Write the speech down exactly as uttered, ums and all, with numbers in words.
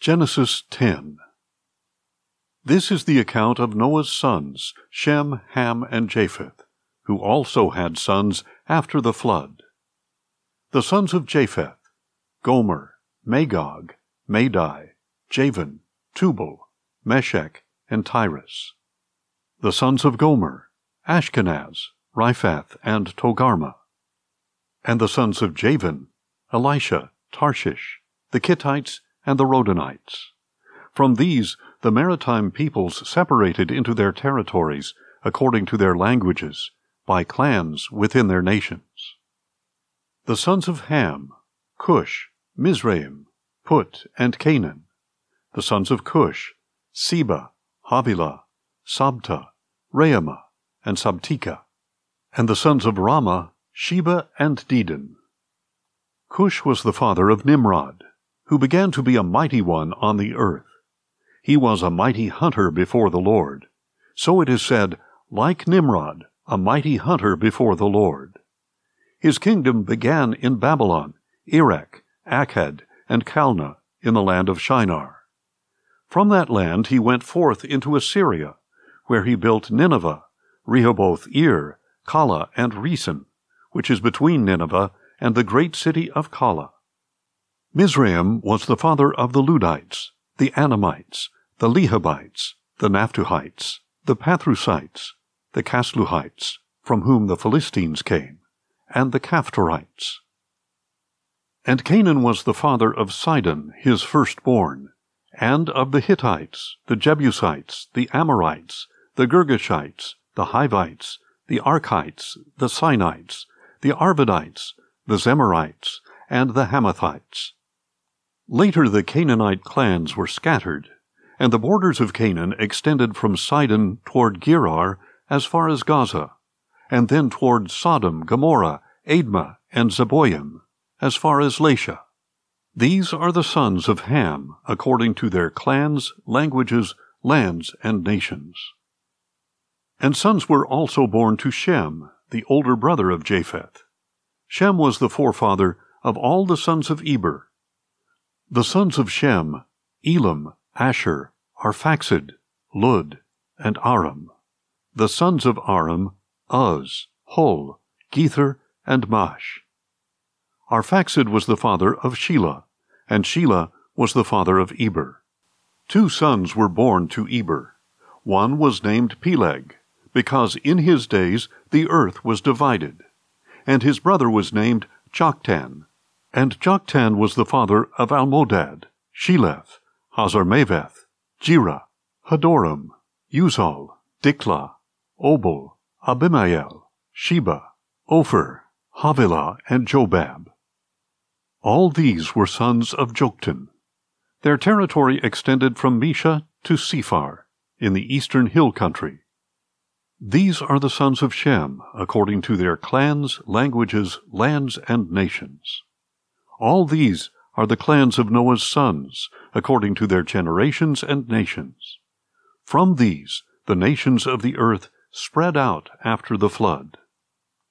Genesis ten. This is the account of Noah's sons, Shem, Ham, and Japheth, who also had sons after the flood. The sons of Japheth: Gomer, Magog, Madai, Javan, Tubal, Meshech, and Tyrus. The sons of Gomer: Ashkenaz, Riphath, and Togarmah. And the sons of Javan: Elisha, Tarshish, the Kittites, and the Rodanites. From these the maritime peoples separated into their territories according to their languages, by clans within their nations. The sons of Ham: Cush, Mizraim, Put, and Canaan. The sons of Cush: Seba, Havilah, Sabta, Raamah, and Sabteka. And the sons of Raamah: Sheba and Dedan. Cush was the father of Nimrod, who began to be a mighty one on the earth. He was a mighty hunter before the Lord. So it is said, like Nimrod, a mighty hunter before the Lord. His kingdom began in Babylon, Erech, Akkad, and Calneh, in the land of Shinar. From that land he went forth into Assyria, where he built Nineveh, Rehoboth-ir, Calah, and Resen, which is between Nineveh and the great city of Calah. Mizraim was the father of the Ludites, the Anamites, the Lehabites, the Naphtuhites, the Pathrusites, the Casluhites, from whom the Philistines came, and the Caphtorites. And Canaan was the father of Sidon, his firstborn, and of the Hittites, the Jebusites, the Amorites, the Girgashites, the Hivites, the Archites, the Sinites, the Arvadites, the Zemarites, and the Hamathites. Later the Canaanite clans were scattered, and the borders of Canaan extended from Sidon toward Gerar as far as Gaza, and then toward Sodom, Gomorrah, Admah, and Zeboim, as far as Lasha. These are the sons of Ham, according to their clans, languages, lands, and nations. And sons were also born to Shem, the older brother of Japheth. Shem was the forefather of all the sons of Eber. The sons of Shem: Elam, Asher, Arphaxad, Lud, and Aram. The sons of Aram: Uz, Hul, Gether, and Mash. Arphaxad was the father of Shelah, and Shelah was the father of Eber. Two sons were born to Eber. One was named Peleg, because in his days the earth was divided, and his brother was named Joktan. And Joktan was the father of Almodad, Sheleph, Hazarmaveth, Jerah, Hadoram, Uzal, Diklah, Obal, Abimael, Sheba, Ophir, Havilah, and Jobab. All these were sons of Joktan. Their territory extended from Mesha to Sephar, in the eastern hill country. These are the sons of Shem, according to their clans, languages, lands, and nations. All these are the clans of Noah's sons, according to their generations and nations. From these the nations of the earth spread out after the flood.